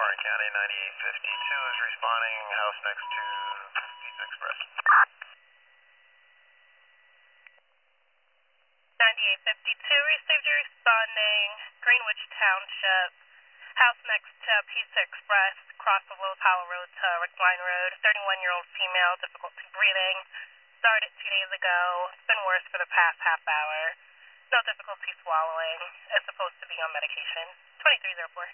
Warren County 9852 is responding, house next to Pizza Express. 9852 received your responding, Greenwich Township, house next to Pizza Express, cross of Lowe's Hollow Road to Rickline Road, 31-year-old female, difficulty breathing, started 2 days ago, it's been worse for the past half hour, no difficulty swallowing, is supposed to be on medication, 2304.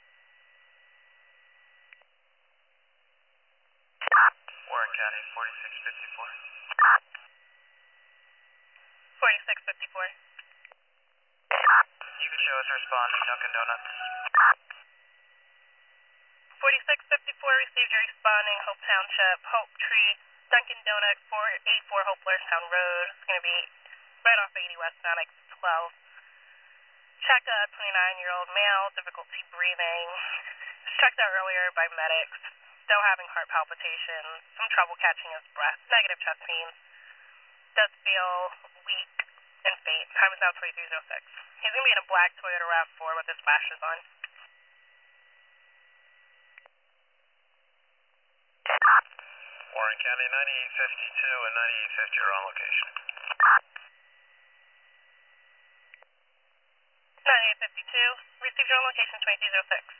Warren County 4654. 4654. You can show us responding, Dunkin' Donuts. 4654 received your responding, Hope Township, Hope Tree, Dunkin' Donuts, 484 Hope Blairstown Road. It's going to be right off 80 westbound, exit 12. Checked a 29-year-old male, difficulty breathing. Checked out earlier by medics, still having heart palpitations, some trouble catching his breath, negative chest pains. Does feel weak and faint. Time is now 2306. He's going to be in a black Toyota RAV4 with his flashes on. Warren County 9852 and 9850 are on location. 9852, received your location 2206.